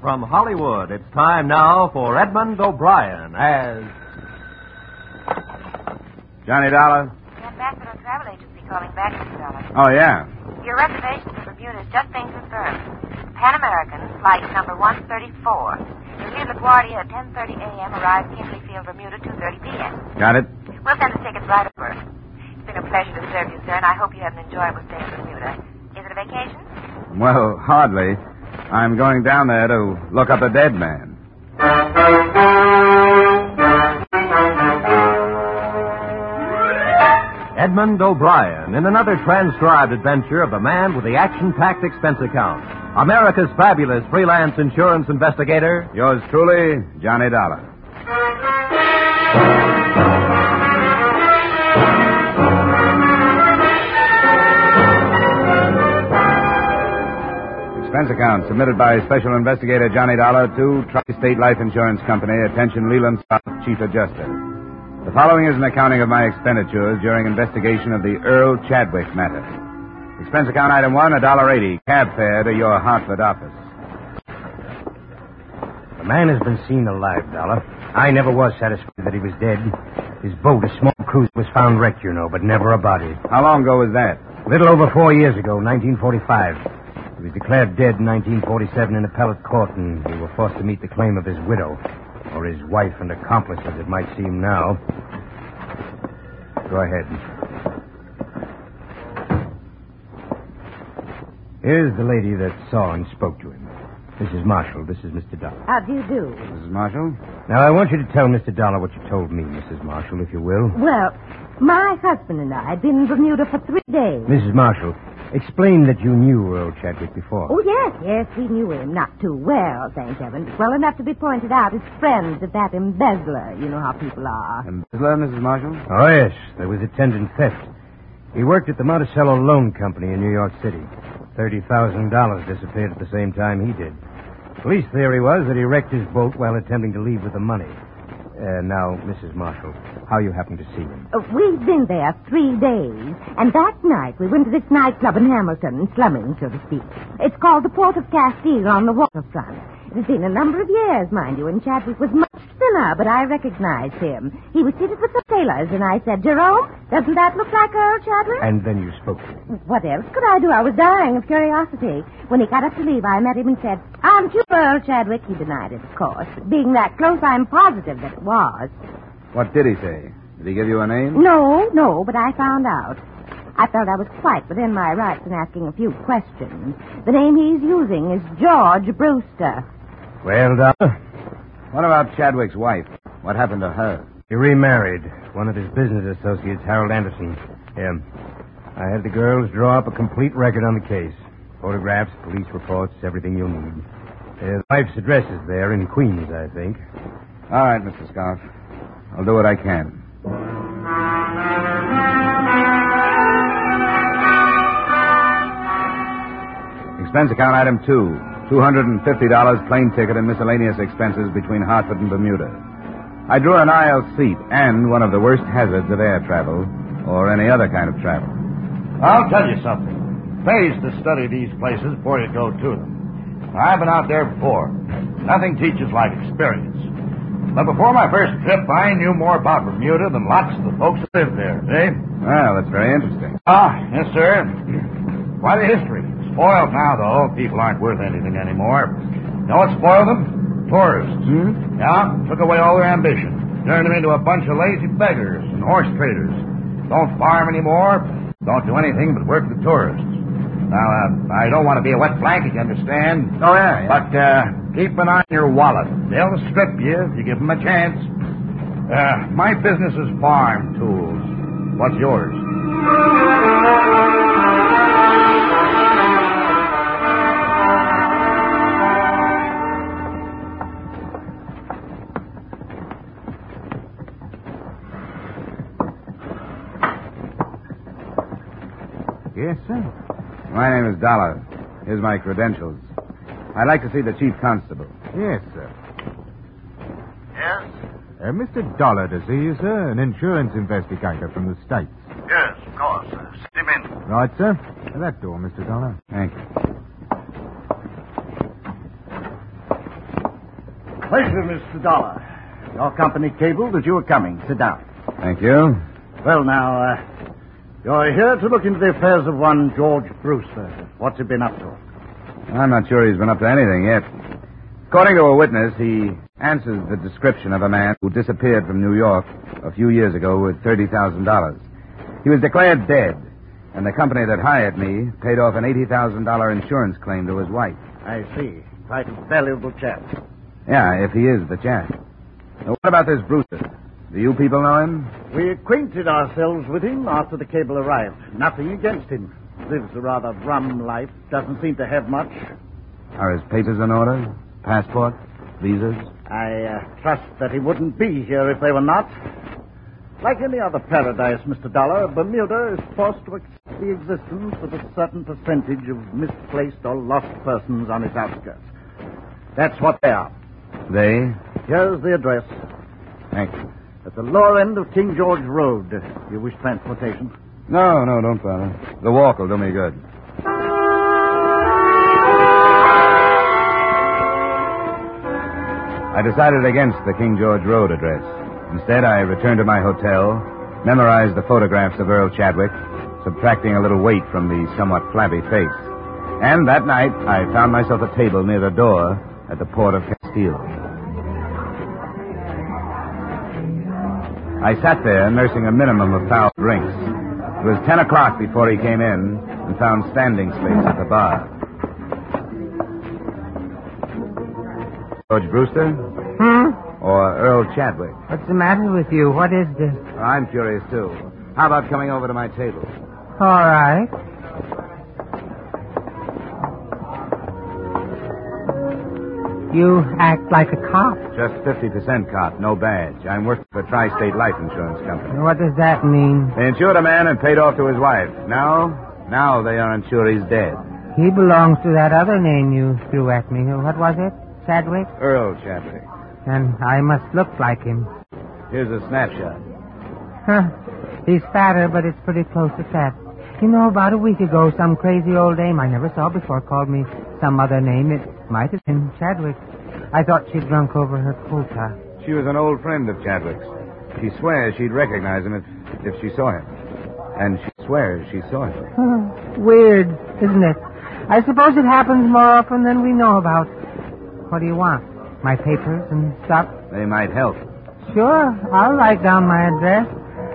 From Hollywood, it's time now for Edmund O'Brien as... Johnny Dollar? The Ambassador Travel Agency calling back, Mr. Dollar. Oh, yeah. Your reservation for Bermuda is just being confirmed. Pan American, flight number 134. You'll leave LaGuardia at 10:30 a.m., arrive Kingley Field, Bermuda, 2:30 p.m. Got it? We'll send the tickets right over. It's been a pleasure to serve you, sir, and I hope you have an enjoyable stay in Bermuda. Is it a vacation? Well, hardly. I'm going down there to look up a dead man. Edmund O'Brien in another transcribed adventure of the man with the action-packed expense account. America's fabulous freelance insurance investigator. Yours truly, Johnny Dollar. Expense account submitted by Special Investigator Johnny Dollar to Tri-State Life Insurance Company. Attention, Leland Scott, Chief Adjuster. The following is an accounting of my expenditures during investigation of the Earl Chadwick matter. Expense account item 1, $1.80, cab fare to your Hartford office. The man has been seen alive, Dollar. I never was satisfied that he was dead. His boat, a small cruiser, was found wrecked, you know, but never a body. How long ago was that? A little over 4 years ago, 1945. He was declared dead in 1947 in appellate court, and we were forced to meet the claim of his widow. Or his wife and accomplice, as it might seem now. Go ahead. Here's the lady that saw and spoke to him. Mrs. Marshall, this is Mr. Dollar. How do you do? Mrs. Marshall? Now, I want you to tell Mr. Dollar what you told me, Mrs. Marshall, if you will. Well, my husband and I had been in Bermuda for 3 days. Mrs. Marshall, explain that you knew Earl Chadwick before. Oh, yes, we knew him. Not too well, thank heaven. But well enough to be pointed out as friends of that embezzler. You know how people are. Embezzler, Mrs. Marshall? Oh, yes. There was attendant theft. He worked at the Monticello Loan Company in New York City. $30,000 disappeared at the same time he did. Police theory was that he wrecked his boat while attempting to leave with the money. Now, Mrs. Marshall, how you happened to see him? We've been there 3 days, and that night we went to this nightclub in Hamilton, slumming, so to speak. It's called the Port of Castile on the waterfront. It has been a number of years, mind you, and Chadwick was much thinner, but I recognized him. He was seated with the sailors, and I said, Jerome, doesn't that look like Earl Chadwick? And then you spoke to him. What else could I do? I was dying of curiosity. When he got up to leave, I met him and said, aren't you Earl Chadwick? He denied it, of course. But being that close, I'm positive that it was. What did he say? Did he give you a name? No, but I found out. I felt I was quite within my rights in asking a few questions. The name he's using is George Brewster. Well, Dollar? What about Chadwick's wife? What happened to her? He remarried one of his business associates, Harold Anderson. Yeah. I had the girls draw up a complete record on the case. Photographs, police reports, everything you'll need. The wife's address is there in Queens, I think. All right, Mr. Scarf. I'll do what I can. Expense account item 2. $250 plane ticket and miscellaneous expenses between Hartford and Bermuda. I drew an aisle seat and one of the worst hazards of air travel, or any other kind of travel. I'll tell you something. It pays to study these places before you go to them. I've been out there before. Nothing teaches like experience. But before my first trip, I knew more about Bermuda than lots of the folks that live there, eh? Well, that's very interesting. Yes, sir. Quite a history. Spoiled now, though. People aren't worth anything anymore. You know what spoiled them? Tourists. Yeah, took away all their ambition. Turned them into a bunch of lazy beggars and horse traders. Don't farm anymore. Don't do anything but work the tourists. Now, I don't want to be a wet blanket, you understand? Oh, yeah. But keep an eye on your wallet. They'll strip you if you give them a chance. My business is farm tools. What's yours? Yes, sir. My name is Dollar. Here's my credentials. I'd like to see the chief constable. Yes, sir. Yes? Mr. Dollar to see you, sir. An insurance investigator from the States. Yes, of course. Send him in. Right, sir. That door, Mr. Dollar. Thank you. Pleasure, Mr. Dollar. Your company cabled that you were coming. Sit down. Thank you. Well, now, you're here to look into the affairs of one George Brewster. What's he been up to? I'm not sure he's been up to anything yet. According to a witness, he answers the description of a man who disappeared from New York a few years ago with $30,000. He was declared dead, and the company that hired me paid off an $80,000 insurance claim to his wife. I see. Quite a valuable chap. Yeah, if he is the chap. Now, what about this Brewster? Do you people know him? We acquainted ourselves with him after the cable arrived. Nothing against him. Lives a rather rum life. Doesn't seem to have much. Are his papers in order? Passport? Visas? I trust that he wouldn't be here if they were not. Like any other paradise, Mr. Dollar, Bermuda is forced to accept the existence of a certain percentage of misplaced or lost persons on its outskirts. That's what they are. They? Here's the address. Thank you. At the lower end of King George Road. You wish transportation? No, don't bother. The walk will do me good. I decided against the King George Road address. Instead, I returned to my hotel, memorized the photographs of Earl Chadwick, subtracting a little weight from the somewhat flabby face. And that night, I found myself a table near the door at the Port of Castile. I sat there, nursing a minimum of foul drinks. It was 10 o'clock before he came in and found standing space at the bar. George Brewster? Or Earl Chadwick? What's the matter with you? What is this? I'm curious, too. How about coming over to my table? All right. You act like a cop. Just 50% cop, no badge. I'm working for Tri-State Life Insurance Company. What does that mean? They insured a man and paid off to his wife. Now they aren't sure he's dead. He belongs to that other name you threw at me. What was it? Chadwick? Earl Chadwick. And I must look like him. Here's a snapshot. Huh. He's fatter, but it's pretty close to fat. You know, about a week ago, some crazy old dame I never saw before called me some other name. It might have been Chadwick. I thought she'd drunk over her quota. She was an old friend of Chadwick's. She swears she'd recognize him if she saw him. And she swears she saw him. Weird, isn't it? I suppose it happens more often than we know about. What do you want? My papers and stuff? They might help. Sure. I'll write down my address.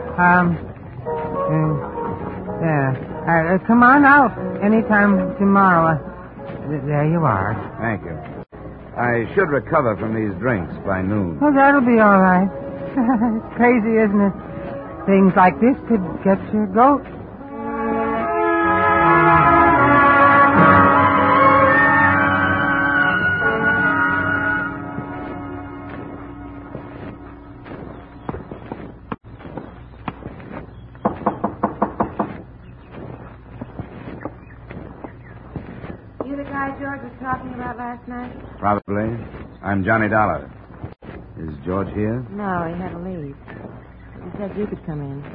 Come on out anytime tomorrow. There you are. Thank you. I should recover from these drinks by noon. Oh, that'll be all right. It's crazy, isn't it? Things like this could get your goat. You the guy George was talking about last night? Probably. I'm Johnny Dollar. Is George here? No, he had to leave. He said you could come in.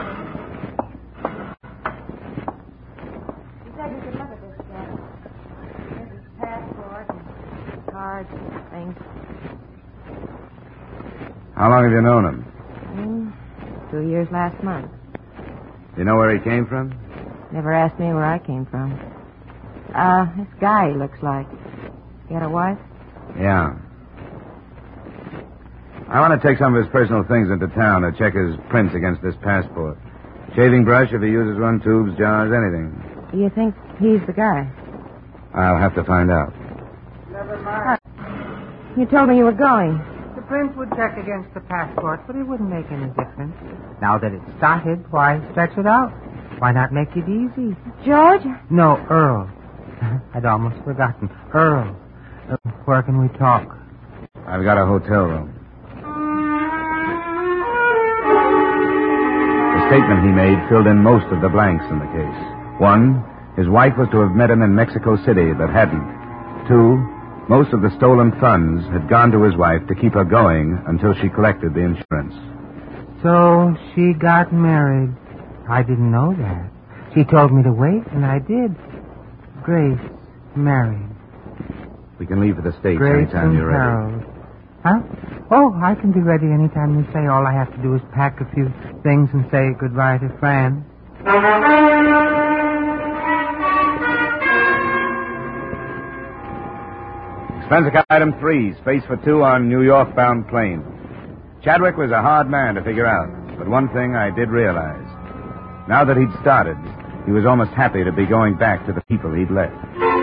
He said you could look at this stuff. Here's his passport and cards and things. How long have you known him? 2 years last month. Do you know where he came from? Never asked me where I came from. This guy, he looks like. He had a wife? Yeah. I want to take some of his personal things into town to check his prints against this passport. Shaving brush if he uses one, tubes, jars, anything. You think he's the guy? I'll have to find out. Never mind. You told me you were going. The prince would check against the passport, but it wouldn't make any difference. Now that it's started, why stretch it out? Why not make it easy? George? No, Earl. I'd almost forgotten. Earl. Where can we talk? I've got a hotel room. The statement he made filled in most of the blanks in the case. 1, his wife was to have met him in Mexico City, but hadn't. 2, most of the stolen funds had gone to his wife to keep her going until she collected the insurance. So she got married. I didn't know that. She told me to wait, and I did. Grace married. We can leave for the States Grace anytime and you're ready. Harold. Huh? Oh, I can be ready any time you say. All I have to do is pack a few things and say goodbye to Fran. Expense account item 3, space for 2 on New York-bound plane. Chadwick was a hard man to figure out, but one thing I did realize. Now that he'd started, he was almost happy to be going back to the people he'd left.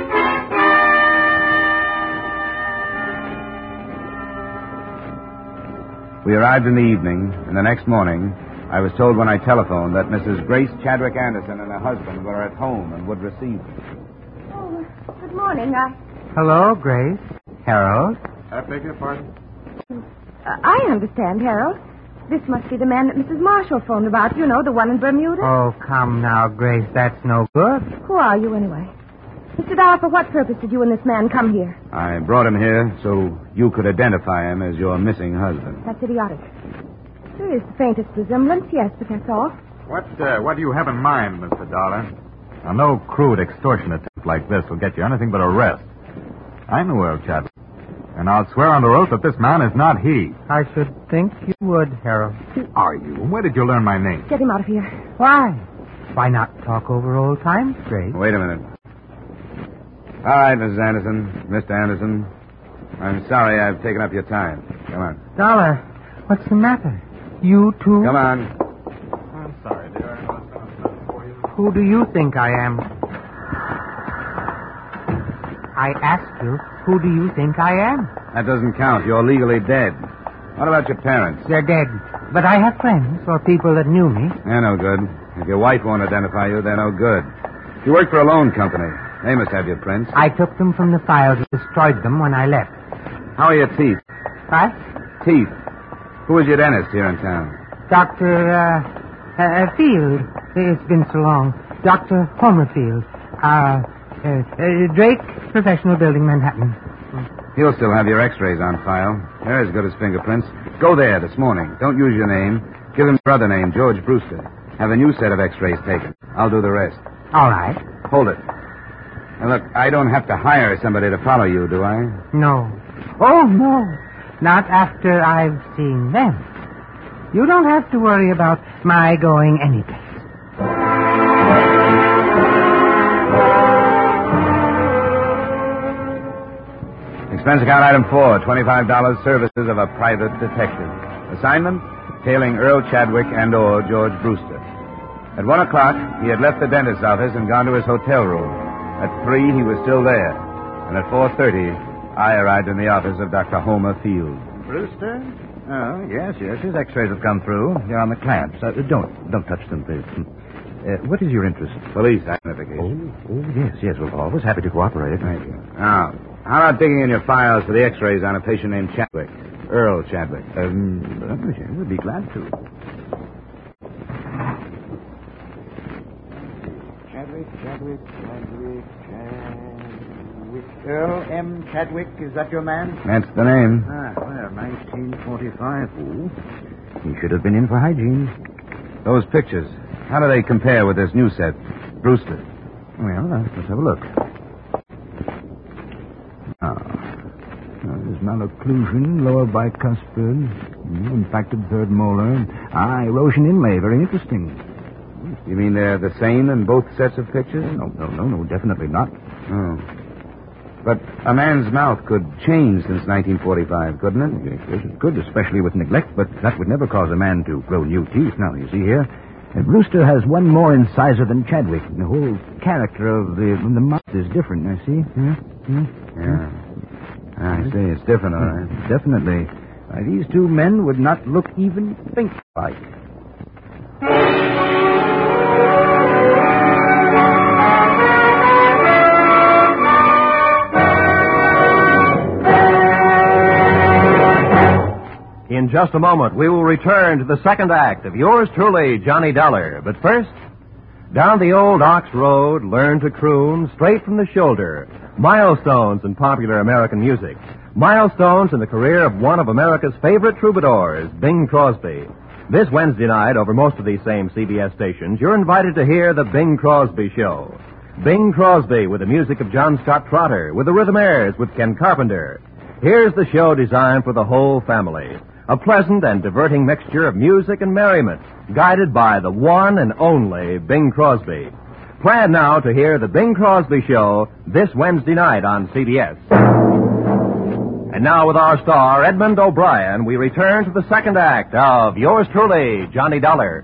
We arrived in the evening, and the next morning, I was told when I telephoned that Mrs. Grace Chadwick Anderson and her husband were at home and would receive me. Oh, good morning. Hello, Grace. Harold. I beg your pardon? I understand, Harold. This must be the man that Mrs. Marshall phoned about. You know, the one in Bermuda. Oh, come now, Grace. That's no good. Who are you, anyway? Mr. Dollar, for what purpose did you and this man come here? I brought him here so you could identify him as your missing husband. That's idiotic. There is the faintest resemblance, yes, but that's all. What do you have in mind, Mr. Dollar? Now, no crude extortion attempt like this will get you anything but arrest. I know Earl Chadwick, and I'll swear under oath that this man is not he. I should think you would, Harold. Who are you? Where did you learn my name? Get him out of here. Why? Why not talk over old times, Grace? Wait a minute. All right, Mrs. Anderson, Mr. Anderson. I'm sorry I've taken up your time. Come on. Dollar, what's the matter? You too? Come on. I'm sorry, dear. I know it's going to sound for you. Who do you think I am? I asked you, who do you think I am? That doesn't count. You're legally dead. What about your parents? They're dead. But I have friends or people that knew me. They're no good. If your wife won't identify you, they're no good. You work for a loan company. They must have your prints. I took them from the files and destroyed them when I left. How are your teeth? What? Teeth. Who was your dentist here in town? Dr. Field. It's been so long. Dr. Homer Field. Drake, Professional Building, Manhattan. He'll still have your x-rays on file. They're as good as fingerprints. Go there this morning. Don't use your name. Give him your other name, George Brewster. Have a new set of x-rays taken. I'll do the rest. All right. Hold it. Now, look, I don't have to hire somebody to follow you, do I? No. Oh, no. Not after I've seen them. You don't have to worry about my going anyplace. Expense account item 4, $25 services of a private detective. Assignment, tailing Earl Chadwick and or George Brewster. At 1 o'clock, he had left the dentist's office and gone to his hotel room. At 3, he was still there. And at 4:30, I arrived in the office of Dr. Homer Field. Brewster? Oh, yes. His x-rays have come through. They're on the clamps. Don't touch them, please. What is your interest? Police identification. Yes. We're always happy to cooperate. Thank you. Now, how about digging in your files for the x-rays on a patient named Chadwick? Earl Chadwick. We'd be glad to. Chadwick. Earl M. Chadwick, is that your man? That's the name. 1945. Ooh. He should have been in for hygiene. Those pictures, how do they compare with this new set? Brewster. Well, let's have a look. There's malocclusion, lower bicuspid, impacted third molar. Erosion inlay, very interesting. You mean they're the same in both sets of pictures? No, definitely not. Oh. But a man's mouth could change since 1945, couldn't it? Yes, it could, especially with neglect, but that would never cause a man to grow new teeth. Now, you see here, Brewster has one more incisor than Chadwick. The whole character of the mouth is different, I see. Yeah. I see. It's different, all right. Definitely. These two men would not look even faint like. In just a moment, we will return to the second act of yours truly, Johnny Dollar. But first, down the old Ox Road, learn to croon straight from the shoulder. Milestones in popular American music. Milestones in the career of one of America's favorite troubadours, Bing Crosby. This Wednesday night, over most of these same CBS stations, you're invited to hear the Bing Crosby Show. Bing Crosby with the music of John Scott Trotter, with the Rhythmaires with Ken Carpenter. Here's the show designed for the whole family. A pleasant and diverting mixture of music and merriment, guided by the one and only Bing Crosby. Plan now to hear the Bing Crosby Show this Wednesday night on CBS. And now with our star, Edmund O'Brien, we return to the second act of yours truly, Johnny Dollar.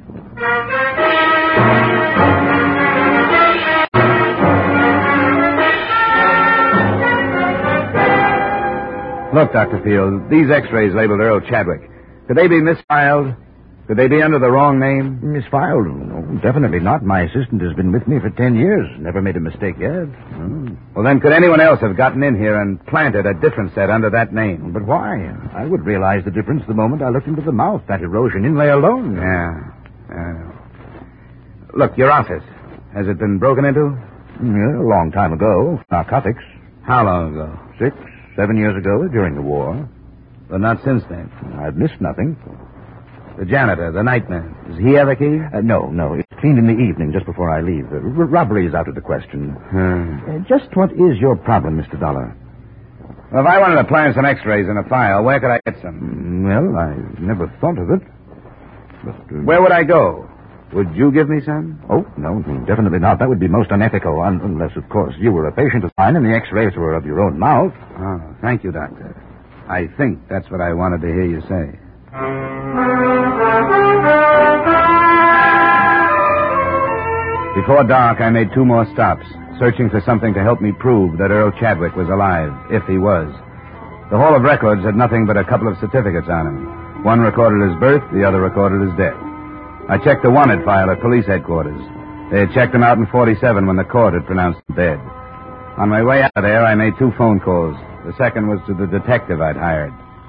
Look, Dr. Field, these x-rays labeled Earl Chadwick, could they be misfiled? Could they be under the wrong name? Misfiled? No, definitely not. My assistant has been with me for 10 years. Never made a mistake yet. Well, then could anyone else have gotten in here and planted a different set under that name? But why? I would realize the difference the moment I looked into the mouth. That erosion inlay alone. Yeah. Look, your office. Has it been broken into? Yeah, a long time ago. Narcotics. How long ago? 6, 7 years ago, during the war. But not since then. I've missed nothing. The janitor, the nightman. Does he have a key? No. It's cleaned in the evening, just before I leave. Robbery is out of the question. Just what is your problem, Mr. Dollar? Well, if I wanted to plant some x-rays in a file, where could I get some? Well, I never thought of it. But, where would I go? Would you give me some? Oh, no, definitely not. That would be most unethical, unless, of course, you were a patient of mine and the x-rays were of your own mouth. Oh, thank you, Doctor. I think that's what I wanted to hear you say. Before dark, I made 2 more stops, searching for something to help me prove that Earl Chadwick was alive, if he was. The Hall of Records had nothing but a couple of certificates on him. One recorded his birth, the other recorded his death. I checked the wanted file at police headquarters. They had checked him out in 47 when the court had pronounced him dead. On my way out of there, I made 2 phone calls. The second was to the detective I'd hired.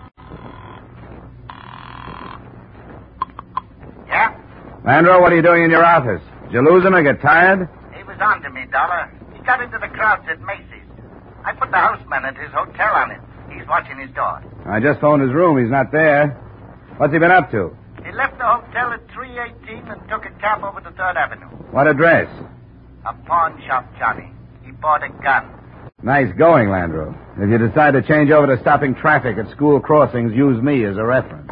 Yeah? Landro, what are you doing in your office? Did you lose him or get tired? He was on to me, Dollar. He got into the crowds at Macy's. I put the houseman at his hotel on it. He's watching his door. I just phoned his room. He's not there. What's he been up to? He left the hotel at 318 and took a cab over to 3rd Avenue. What address? A pawn shop, Johnny. He bought a gun. Nice going, Landro. If you decide to change over to stopping traffic at school crossings, use me as a reference.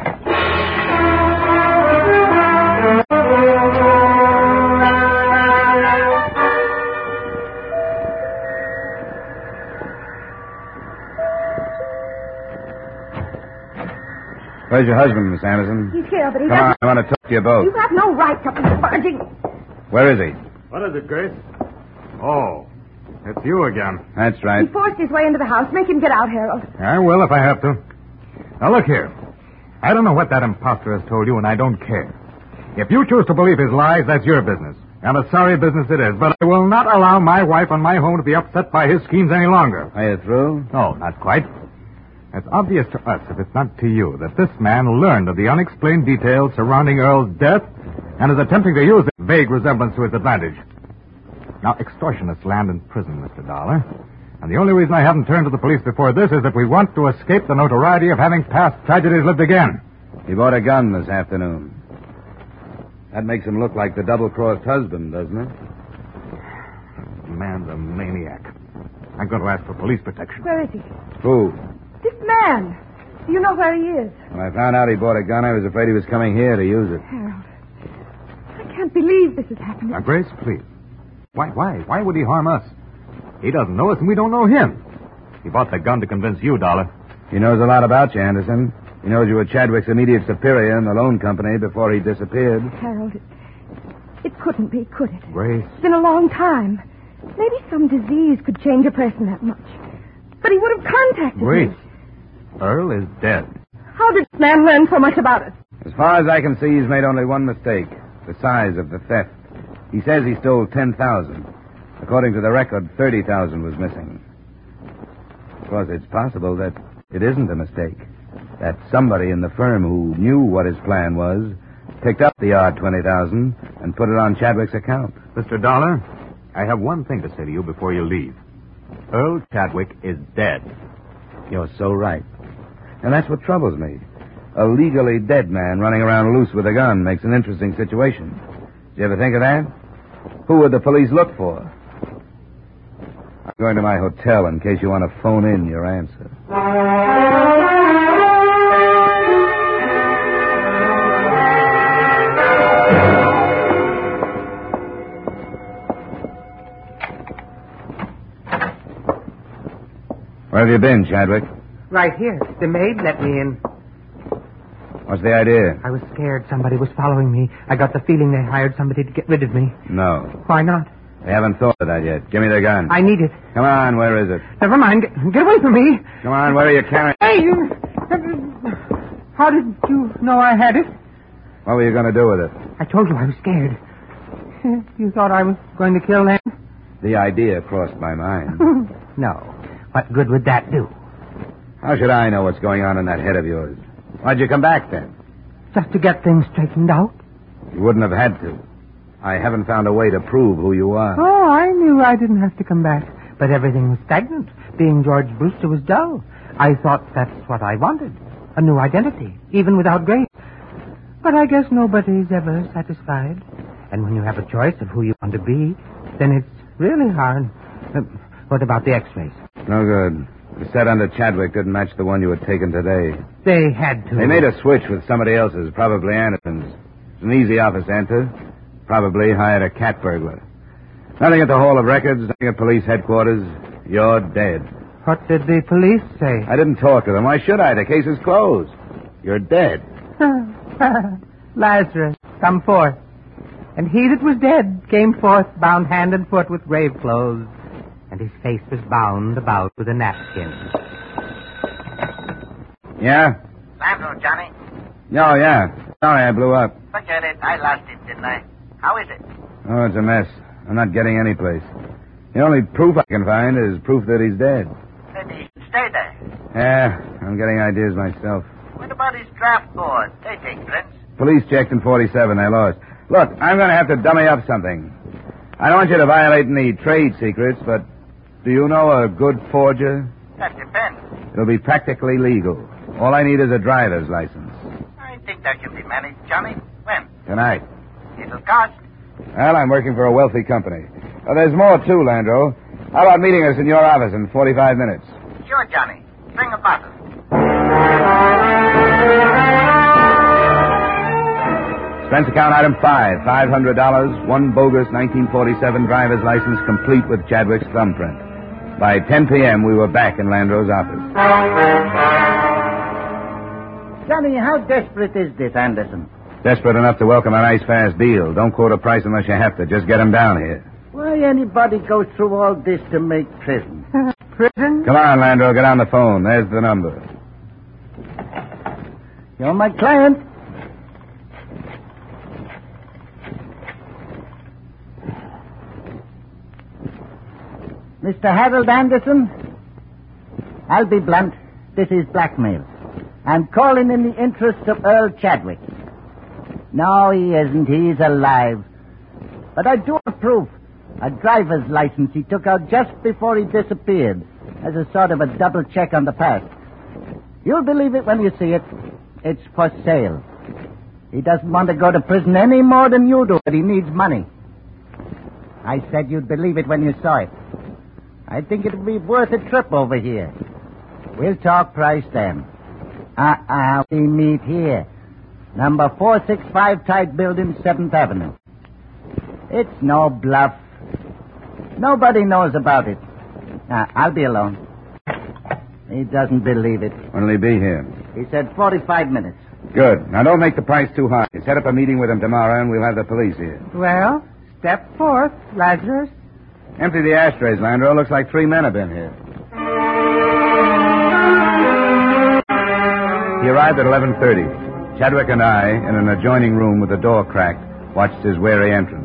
Where's your husband, Miss Anderson? He's here, but he Come on, I want to talk to you both. You have no right to be barging. Where is he? What is it, Grace? Oh, it's you again. That's right. He forced his way into the house. Make him get out, Harold. I will if I have to. Now, look here. I don't know what that imposter has told you, and I don't care. If you choose to believe his lies, that's your business. And a sorry business it is, but I will not allow my wife and my home to be upset by his schemes any longer. Are you through? No, not quite. It's obvious to us, if it's not to you, that this man learned of the unexplained details surrounding Earl's death and is attempting to use this vague resemblance to his advantage. Now, extortionists land in prison, Mr. Dollar. And the only reason I haven't turned to the police before this is that we want to escape the notoriety of having past tragedies lived again. He bought a gun this afternoon. That makes him look like the double-crossed husband, doesn't it? The man's a maniac. I'm going to ask for police protection. Where is he? Who? This man. Do you know where he is? When I found out he bought a gun, I was afraid he was coming here to use it. Harold, I can't believe this is happening. Now, Grace, please. Why would he harm us? He doesn't know us, and we don't know him. He bought the gun to convince you, Dollar. He knows a lot about you, Anderson. He knows you were Chadwick's immediate superior in the loan company before he disappeared. Harold, it couldn't be, could it? Grace. It's been a long time. Maybe some disease could change a person that much. But he would have contacted Grace. me. Earl is dead. How did this man learn so much about us? As far as I can see, he's made only one mistake. The size of the theft. He says he stole $10,000. According to the record, $30,000 was missing. Of course, it's possible that it isn't a mistake. That somebody in the firm who knew what his plan was picked up the odd $20,000 and put it on Chadwick's account. Mr. Dollar, I have one thing to say to you before you leave. Earl Chadwick is dead. You're so right. And that's what troubles me. A legally dead man running around loose with a gun makes an interesting situation. Did you ever think of that? Who would the police look for? I'm going to my hotel in case you want to phone in your answer. Where have you been, Chadwick? Right here. The maid let me in. What's the idea? I was scared somebody was following me. I got the feeling they hired somebody to get rid of me. No. Why not? They haven't thought of that yet. Give me the gun. I need it. Come on, where is it? Never mind. Get away from me. Come on, where are you carrying? Hey, you... How did you know I had it? What were you going to do with it? I told you I was scared. You thought I was going to kill them? The idea crossed my mind. No. What good would that do? How should I know what's going on in that head of yours? Why'd you come back then? Just to get things straightened out. You wouldn't have had to. I haven't found a way to prove who you are. Oh, I knew I didn't have to come back. But everything was stagnant. Being George Brewster was dull. I thought that's what I wanted. A new identity, even without Grace. But I guess nobody's ever satisfied. And when you have a choice of who you want to be, then it's really hard. What about the x-rays? No good. The set under Chadwick didn't match the one you had taken today. They had to. They made a switch with somebody else's, probably Anderson's. It's an easy office answer. Probably hired a cat burglar. Nothing at the Hall of Records, nothing at police headquarters. You're dead. What did the police say? I didn't talk to them. Why should I? The case is closed. You're dead. Lazarus, come forth. And he that was dead came forth, bound hand and foot with grave clothes, and his face was bound about with a napkin. Yeah? Landro, Johnny. Oh, yeah. Sorry I blew up. Forget it. I lost it, didn't I? How is it? Oh, it's a mess. I'm not getting any place. The only proof I can find is proof that he's dead. Maybe he should stay there. Yeah, I'm getting ideas myself. What about his draft board? They take prints. Police checked in 47. They lost. Look, I'm going to have to dummy up something. I don't want you to violate any trade secrets, but do you know a good forger? That depends. It'll be practically legal. All I need is a driver's license. I think that can be managed, Johnny. When? Tonight. It'll cost. Well, I'm working for a wealthy company. There's more, too, Landro. How about meeting us in your office in 45 minutes? Sure, Johnny. Bring a bottle. Expense account item 5, $500, one bogus 1947 driver's license complete with Chadwick's thumbprint. By 10 p.m., we were back in Landro's office. Johnny, how desperate is this, Anderson? Desperate enough to welcome a nice, fast deal. Don't quote a price unless you have to. Just get him down here. Why anybody go through all this to make prison? Prison? Come on, Landro. Get on the phone. There's the number. You're my client. Mr. Harold Anderson, I'll be blunt. This is blackmail. I'm calling in the interest of Earl Chadwick. No, he isn't. He's alive. But I do have proof. A driver's license he took out just before he disappeared as a sort of a double check on the past. You'll believe it when you see it. It's for sale. He doesn't want to go to prison any more than you do, but he needs money. I said you'd believe it when you saw it. I think it'll be worth a trip over here. We'll talk price then. We meet here. Number 465 Tide Building, 7th Avenue. It's no bluff. Nobody knows about it. I'll be alone. He doesn't believe it. When'll he be here? He said 45 minutes. Good. Now, don't make the price too high. Set up a meeting with him tomorrow, and we'll have the police here. Well, step forth, Lazarus. Empty the ashtrays, Landro. Looks like 3 men have been here. He arrived at 11:30. Chadwick and I, in an adjoining room with the door cracked, watched his wary entrance.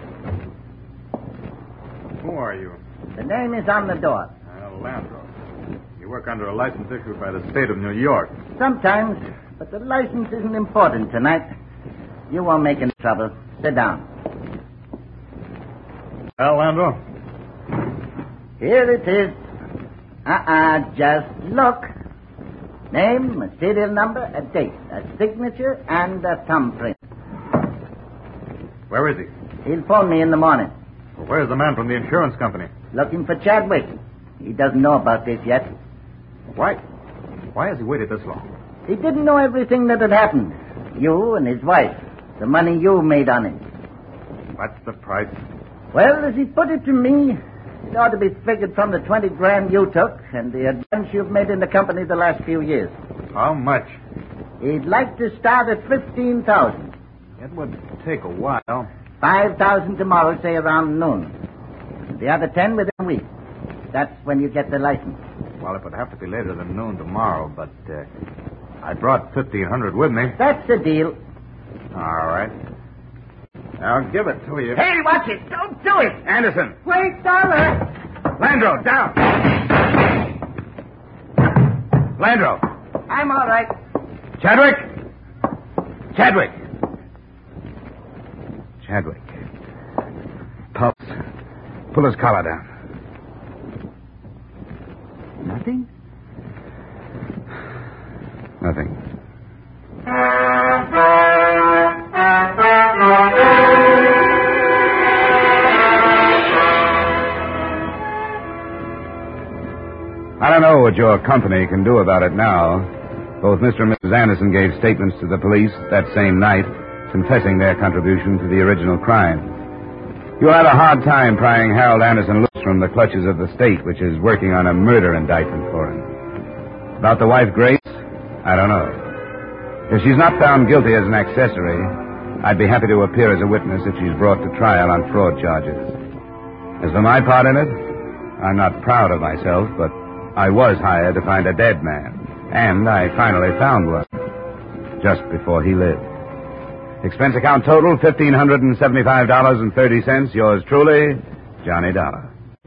Who are you? The name is on the door. Landro. You work under a license issued by the state of New York. Sometimes, but the license isn't important tonight. You won't make any trouble. Sit down. Well, Landro? Here it is. Just look. Name, a serial number, a date, a signature, and a thumbprint. Where is he? He'll phone me in the morning. Well, Where's the man from the insurance company? Looking for Chadwick. He doesn't know about this yet. Why has he waited this long? He didn't know everything that had happened. You and his wife. The money you made on it. What's the price? Well, as he put it to me, it ought to be figured from the 20 grand you took and the advance you've made in the company the last few years. How much? He'd like to start at 15,000. It would take a while. 5,000 tomorrow, say around noon. The other 10 within a week. That's when you get the license. Well, it would have to be later than noon tomorrow, but I brought 1,500 with me. That's the deal. All right. I'll give it to you. Hey, watch it. Don't do it. Anderson. Wait, Dollar. Landro, down. Landro. I'm all right. Chadwick. Pulse. Pull his collar down. Nothing? Nothing. I don't know what your company can do about it now. Both Mr. and Mrs. Anderson gave statements to the police that same night, confessing their contribution to the original crime. You'll have a hard time prying Harold Anderson loose from the clutches of the state, which is working on a murder indictment for him. About the wife, Grace, I don't know. If she's not found guilty as an accessory, I'd be happy to appear as a witness if she's brought to trial on fraud charges. As for my part in it, I'm not proud of myself, but I was hired to find a dead man, and I finally found one, just before he lived. Expense account total, $1,575.30. Yours truly, Johnny Dollar.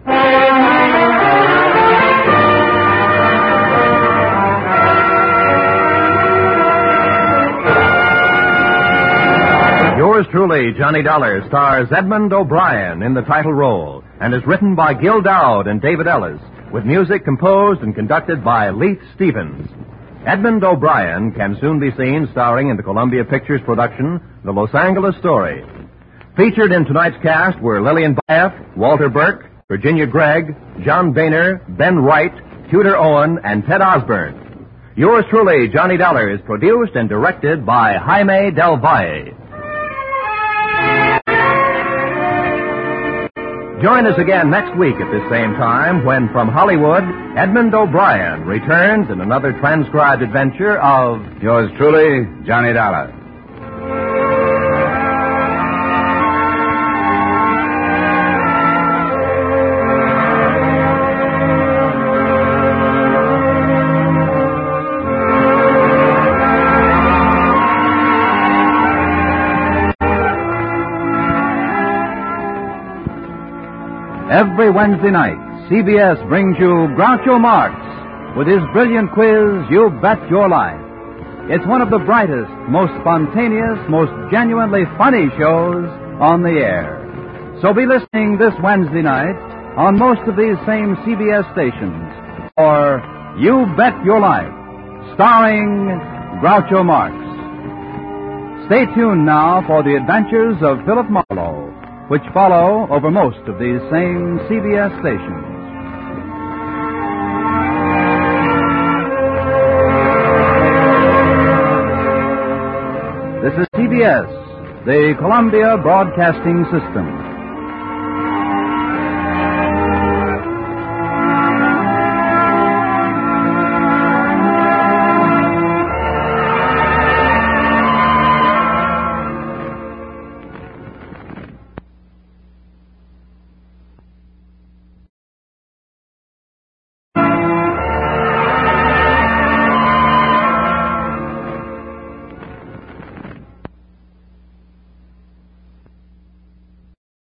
Yours truly, Johnny Dollar, stars Edmund O'Brien in the title role and is written by Gil Dowd and David Ellis, with music composed and conducted by Leith Stevens. Edmund O'Brien can soon be seen starring in the Columbia Pictures production, The Los Angeles Story. Featured in tonight's cast were Lillian Baeff, Walter Burke, Virginia Gregg, John Boehner, Ben Wright, Tudor Owen, and Ted Osborne. Yours truly, Johnny Dollar, is produced and directed by Jaime Del Valle. Join us again next week at this same time when, from Hollywood, Edmund O'Brien returns in another transcribed adventure of Yours truly, Johnny Dollar. Every Wednesday night, CBS brings you Groucho Marx with his brilliant quiz, You Bet Your Life. It's one of the brightest, most spontaneous, most genuinely funny shows on the air. So be listening this Wednesday night on most of these same CBS stations for You Bet Your Life, starring Groucho Marx. Stay tuned now for the adventures of Philip Marlowe, which follow over most of these same CBS stations. This is CBS, the Columbia Broadcasting System.